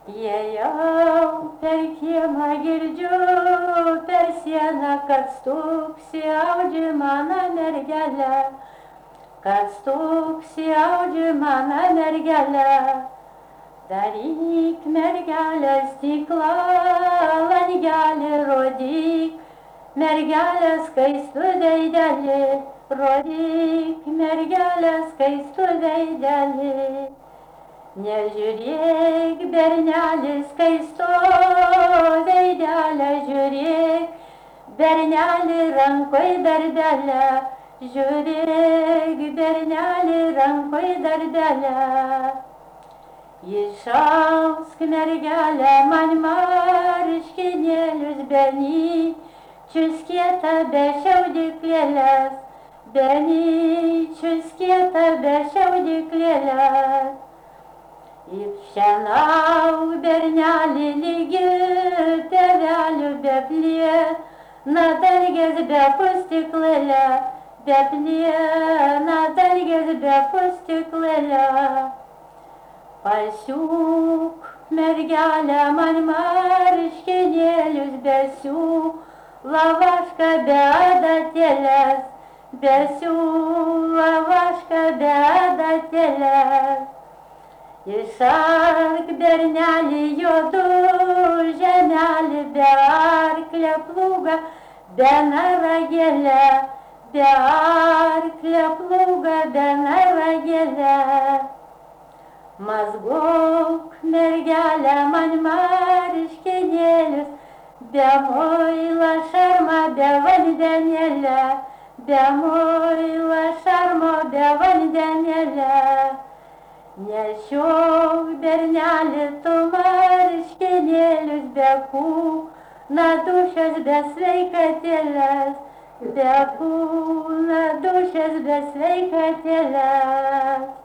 Jei jau per kiemą girdžiu, per sieną, kad stuksi audži mano mergelę, kad stuksi audži mano mergelę. Daryk mergelę stiklą, langelį rodyk, mergelę skaistų veidelį, rodyk mergelę skaistų veidelį. Nežiūrėk, berneli skaisto veidelę, žiūrėk, berneli rankoj dardelę, žiūrėk, berneli rankoj dardelę. Išausk mergelę man marškinėlius benyčius kietą be šiaudyklėlės, benyčius kietą be šiaudyklėlės. Įpšenauk bernelį lygi tėvelių be pliena dalgės be pustiklėlę, be pliena dalgės be pustiklėlę. Pasiūk mergelę man marškinėlius be siūlo vašką be adatėlės, be siūlo vašką be adatėlės. Išark bernelį juodų žemelį be arklio plūgą, be naragėlę, be arklio plūgą, be naragėlę. Mazgok mergelę man marškinėlius, be muilo šarmo, be vandenėlę, be muilo šarmo, be vandenėlę. Nešiok berneli tu marškinėlius be kūno dūšios, be sveikatėlės, be kūno dūšios, be sveikatėlės.